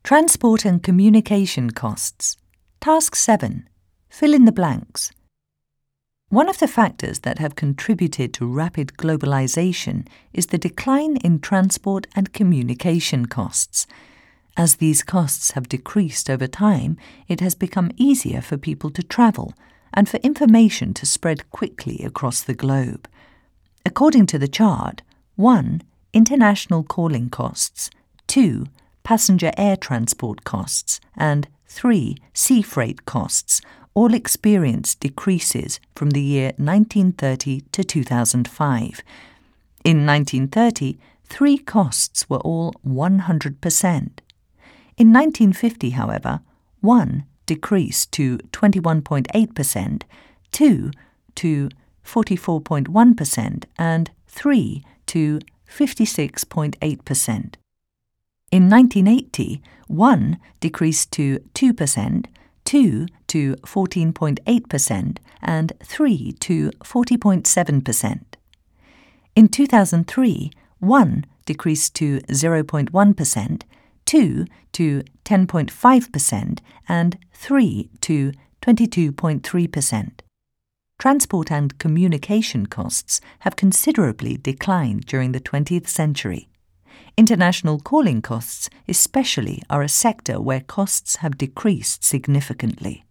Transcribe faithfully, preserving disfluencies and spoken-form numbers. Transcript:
Transport and communication costs. Task seven. Fill in the blanks. One of the factors that have contributed to rapid globalization is the decline in transport and communication costs. As these costs have decreased over time, it has become easier for people to travel and for information to spread quickly across the globe. According to the chart, one. International calling costs, two. Passenger air transport costs, and three. Sea freight costs all experienced decreases from the year nineteen thirty to two thousand five. In nineteen thirty, three costs were all one hundred percent. In nineteen fifty, however, one decreased to twenty-one point eight percent, two to forty-four point one percent, and three to fifty-six point eight percent. In nineteen eighty, one decreased to two percent, two to fourteen point eight percent, and three to forty point seven percent. In two thousand three, one decreased to zero point one percent, two to ten point five percent, and three to twenty-two point three percent. Transport and communication costs have considerably declined during the twentieth century. International calling costs especially are a sector where costs have decreased significantly.